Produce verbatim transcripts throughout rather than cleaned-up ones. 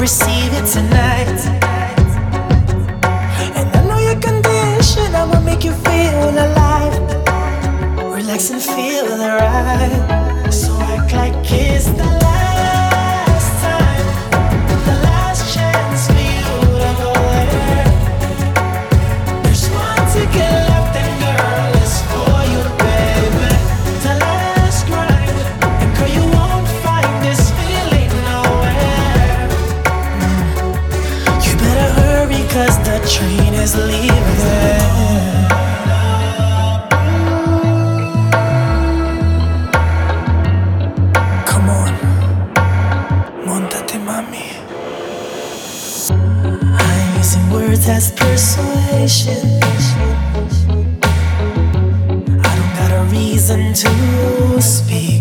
receive it tonight. And I know your condition, I'ma make you feel alive. Relax and feel the ride. So act like it's the last time, the last chance for you to go there. There's one ticket left and girl, it's for you, baby. The last grind, and girl, you won't find this feeling nowhere. You better hurry, cause the train is leaving. Words as persuasion. I don't got a reason to speak.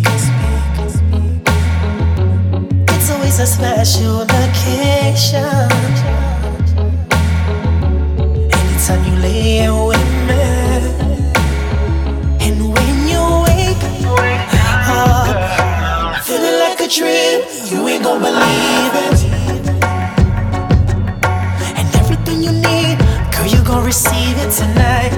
It's always a special occasion. Anytime you lay in with me, and when you wake up, feeling like a dream, you ain't gon' believe it. Receive it tonight.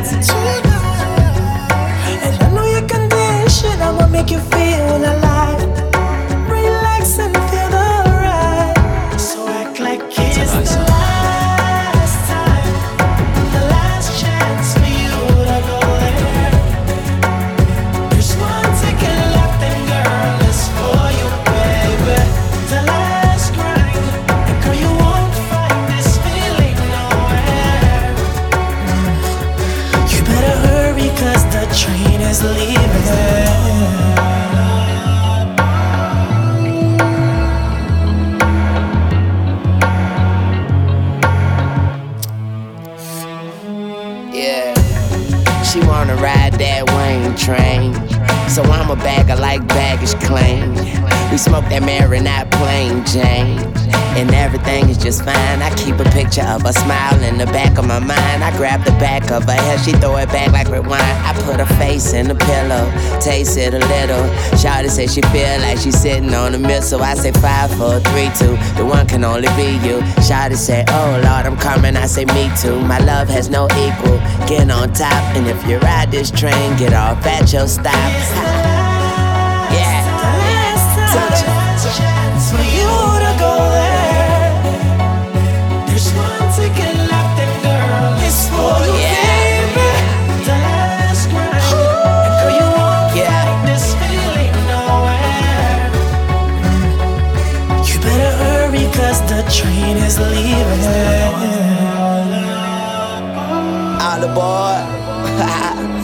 And I know your condition, I'ma make you feel alive. Relax and feel the ride. So act like it's the last time, the last chance for you to go there. There's one ticket left and girl, it's for you, baby. The last grind, and girl, you won't find this feeling nowhere. You better hurry, cause the train is leaving. Yeah, she wanna ride that Wayne train, so I'm a bagger like baggage claim. We smoke that Marinette plain Jane, and everything is just fine. I keep a picture of a smile in the back of my mind. I grab the back of her hair, she throw it back like red wine. I put her face in the pillow, taste it a little. Shawty say she feel like she's sitting on a missile. I say five, four, three, two, the one can only be you. Shawty say, oh Lord, I'm coming. I say me too. My love has no equal. Get on top, and if you ride this train, get off at your stop. Yeah. Touch it. For you to go there. There's one ticket left and girl, it's for you, yeah. Baby. The last grind, and girl, you won't yeah. find this feeling nowhere. You better hurry, cause the train is leaving. All aboard.